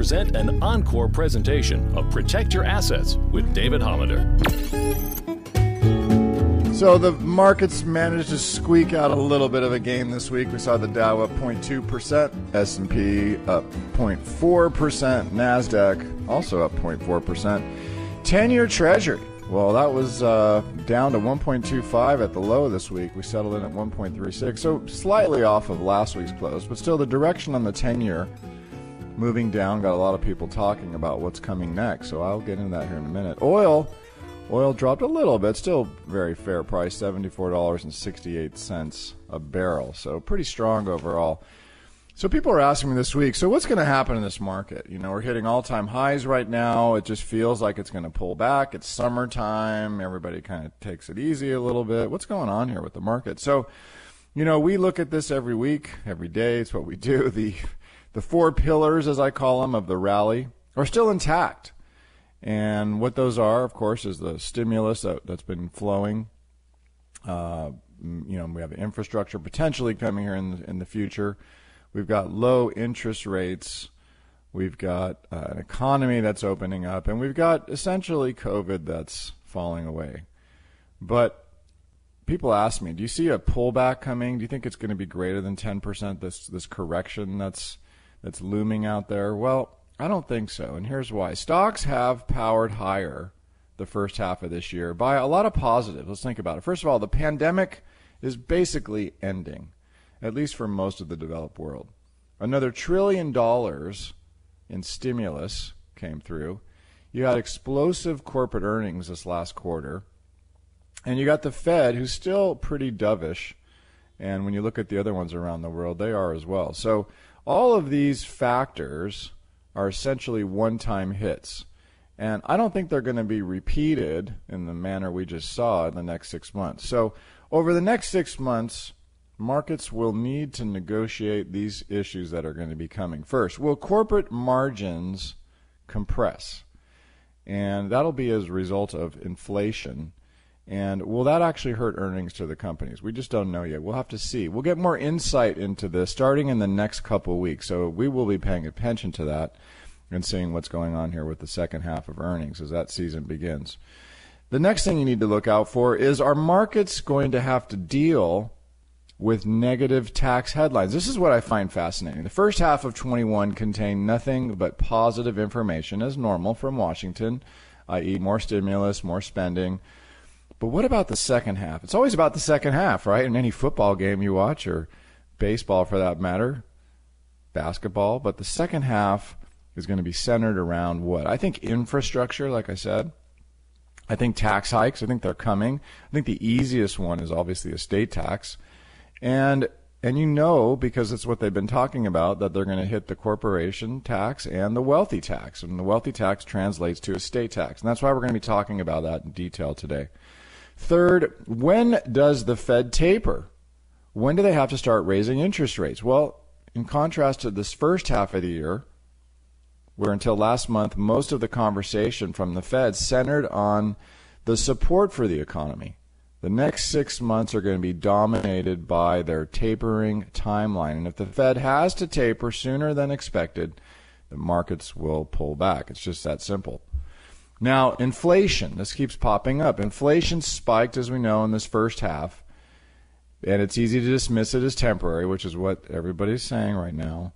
present an encore presentation of Protect Your Assets with David Hollander. So the markets managed to squeak out a little bit of a gain this week. We saw the Dow up 0.2%, S&P up 0.4%, NASDAQ also up 0.4%. 10-year Treasury, well, that was down to 1.25 at the low this week. We settled in at 1.36, so slightly off of last week's close, but still the direction on the 10-year moving down. Got a lot of people talking about what's coming next, so I'll get into that here in a minute. Oil dropped a little bit, still very fair price, $74.68 a barrel, so pretty strong overall. So people are asking me this week, so what's going to happen in this market? You know, we're hitting all-time highs right now. It just feels like it's going to pull back. It's summertime. Everybody kind of takes it easy a little bit. What's going on here with the market? So, you know, we look at this every week, every day. It's what we do. The four pillars, as I call them, of the rally are still intact. And what those are, of course, is the stimulus that's been flowing. You know, we have infrastructure potentially coming here in the future. We've got low interest rates. We've got an economy that's opening up. And we've got essentially COVID that's falling away. But people ask me, do you see a pullback coming? Do you think it's going to be greater than 10%, this correction that's looming out there? Well, I don't think so, and here's why. Stocks have powered higher the first half of this year by a lot of positives. Let's think about it. First of all, the pandemic is basically ending, at least for most of the developed world. Another $1 trillion in stimulus came through. You had explosive corporate earnings this last quarter, and you got the Fed, who's still pretty dovish, and when you look at the other ones around the world, they are as well. So all of these factors are essentially one-time hits. And I don't think they're going to be repeated in the manner we just saw in the next 6 months. So over the next 6 months, markets will need to negotiate these issues that are going to be coming. First, will corporate margins compress? And that'll be as a result of inflation. And will that actually hurt earnings to the companies? We just don't know yet. We'll have to see. We'll get more insight into this starting in the next couple of weeks. So we will be paying attention to that and seeing what's going on here with the second half of earnings as that season begins. The next thing you need to look out for is, are markets going to have to deal with negative tax headlines? This is what I find fascinating. The first half of 21 contained nothing but positive information as normal from Washington, i.e. more stimulus, more spending. But what about the second half? It's always about the second half, right? In any football game you watch, or baseball for that matter, basketball. But the second half is going to be centered around what? I think infrastructure, like I said. I think tax hikes. I think they're coming. I think the easiest one is obviously estate tax. And you know, because it's what they've been talking about, that they're going to hit the corporation tax and the wealthy tax. And the wealthy tax translates to estate tax. And that's why we're going to be talking about that in detail today. Third, when does the Fed taper? When do they have to start raising interest rates? Well, in contrast to this first half of the year, where until last month, most of the conversation from the Fed centered on the support for the economy. The next 6 months are going to be dominated by their tapering timeline. And if the Fed has to taper sooner than expected, the markets will pull back. It's just that simple. Now, inflation, this keeps popping up. Inflation spiked, as we know, in this first half, and it's easy to dismiss it as temporary, which is what everybody's saying right now.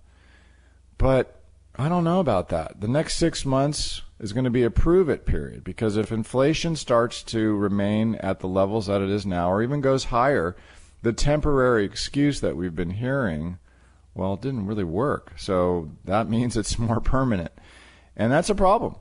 But I don't know about that. The next 6 months is going to be a prove-it period, because if inflation starts to remain at the levels that it is now, or even goes higher, the temporary excuse that we've been hearing, well, it didn't really work. So that means it's more permanent. And that's a problem.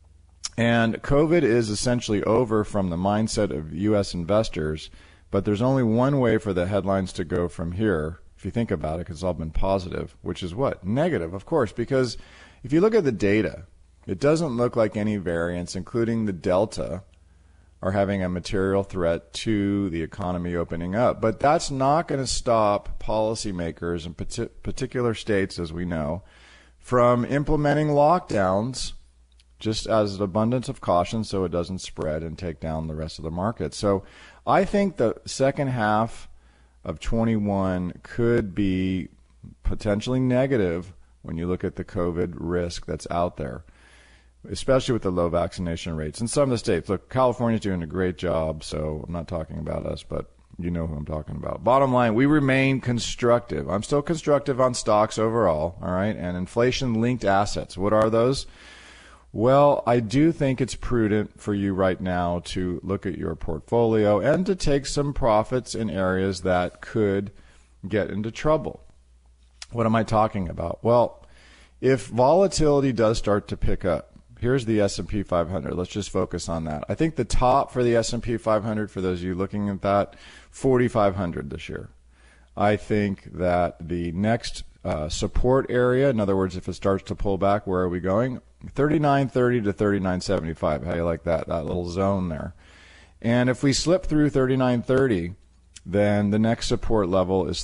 And COVID is essentially over from the mindset of U.S. investors, but there's only one way for the headlines to go from here, if you think about it, because it's all been positive, which is what? Negative, of course, because if you look at the data, it doesn't look like any variants, including the Delta, are having a material threat to the economy opening up. But that's not going to stop policymakers in particular states, as we know, from implementing lockdowns just as an abundance of caution so it doesn't spread and take down the rest of the market. So I think the second half of 21 could be potentially negative when you look at the COVID risk that's out there, especially with the low vaccination rates. In some of the states, look, California's doing a great job, so I'm not talking about us, but you know who I'm talking about. Bottom line, we remain constructive. I'm still constructive on stocks overall, all right, and inflation-linked assets. What are those? Well, I do think it's prudent for you right now to look at your portfolio and to take some profits in areas that could get into trouble. What am I talking about? Well, if volatility does start to pick up, here's the S&P 500. Let's just focus on that. I think the top for the S&P 500, for those of you looking at that, 4,500 this year. I think that the next support area, in other words, if it starts to pull back, where are we going? 39.30 to 39.75. How do you like that? That little zone there. And if we slip through 39.30, then the next support level is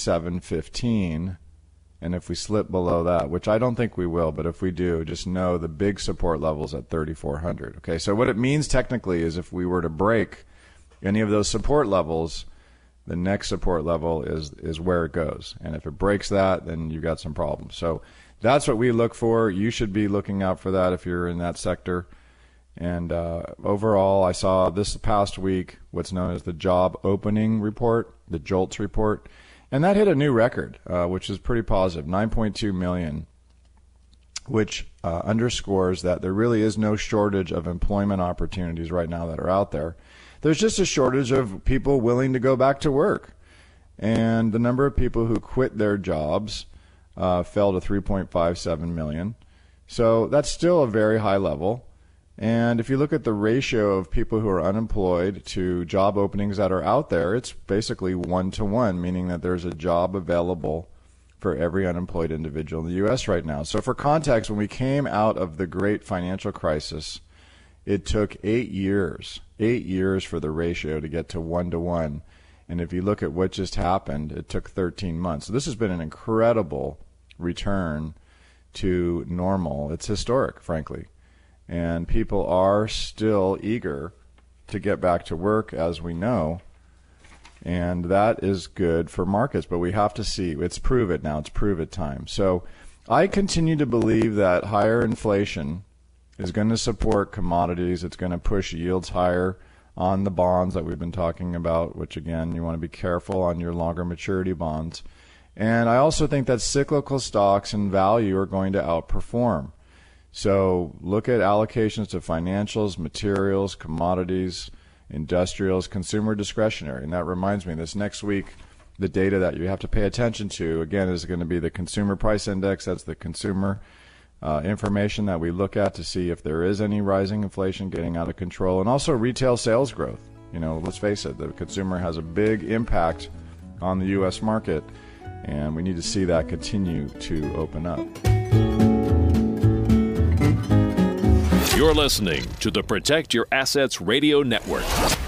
37.15. And if we slip below that, which I don't think we will, but if we do, just know the big support level is at 3,400. Okay, so what it means technically is if we were to break any of those support levels, the next support level is where it goes. And if it breaks that, then you've got some problems. So that's what we look for. You should be looking out for that if you're in that sector. And overall, I saw this past week what's known as the job opening report, the JOLTS report. And that hit a new record, which is pretty positive, 9.2 million, which underscores that there really is no shortage of employment opportunities right now that are out there. There's just a shortage of people willing to go back to work. And the number of people who quit their jobs fell to 3.57 million. So that's still a very high level. And if you look at the ratio of people who are unemployed to job openings that are out there, it's basically 1-to-1, meaning that there's a job available for every unemployed individual in the U.S. right now. So for context, when we came out of the great financial crisis, it took 8 years for the ratio to get to 1-to-1. And if you look at what just happened, it took 13 months. So this has been an incredible return to normal. It's historic, frankly. And people are still eager to get back to work, as we know. And that is good for markets. But we have to see. It's prove it now. It's prove it time. So I continue to believe that higher inflation is going to support commodities. It's going to push yields higher on the bonds that we've been talking about, which, again, you want to be careful on your longer maturity bonds. And I also think that cyclical stocks and value are going to outperform. So look at allocations to financials, materials, commodities, industrials, consumer discretionary. And that reminds me, this next week, the data that you have to pay attention to, again, is going to be the consumer price index. That's the consumer information that we look at to see if there is any rising inflation getting out of control. And also retail sales growth. You know, let's face it, the consumer has a big impact on the U.S. market, and we need to see that continue to open up. You're listening to the Protect Your Assets Radio Network.